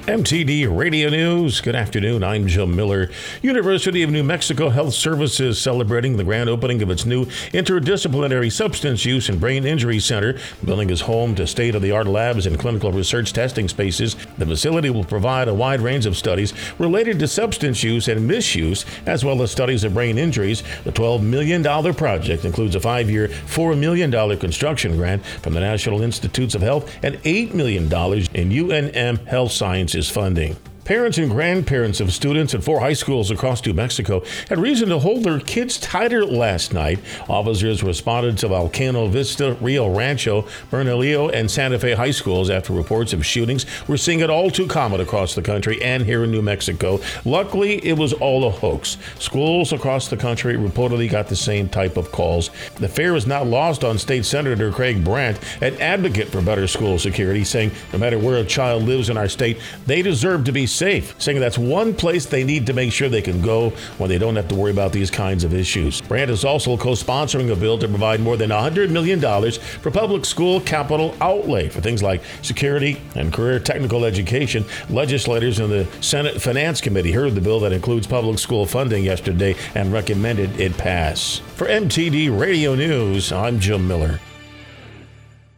MTD Radio News. Good afternoon. I'm Jim Miller. University of New Mexico Health Services celebrating the grand opening of its new interdisciplinary substance use and brain injury center. The building is home to state-of-the-art labs and clinical research testing spaces. The facility will provide a wide range of studies related to substance use and misuse, as well as studies of brain injuries. The $12 million project includes a 5-year, $4 million construction grant from the National Institutes of Health and $8 million in UNM Health Sciences funding. Parents and grandparents of students at 4 high schools across New Mexico had reason to hold their kids tighter last night. Officers responded to Volcano Vista, Rio Rancho, Bernalillo, and Santa Fe high schools after reports of shootings were seeing it all too common across the country and here in New Mexico. Luckily, it was all a hoax. Schools across the country reportedly got the same type of calls. The fear is not lost on State Senator Craig Brandt, an advocate for better school security, saying no matter where a child lives in our state, they deserve to be safe, saying that's one place they need to make sure they can go when they don't have to worry about these kinds of issues. Brandt is also co-sponsoring a bill to provide more than $100 million for public school capital outlay for things like security and career technical education. Legislators in the Senate Finance Committee heard the bill that includes public school funding yesterday and recommended it pass. For MTD Radio News, I'm Jim Miller.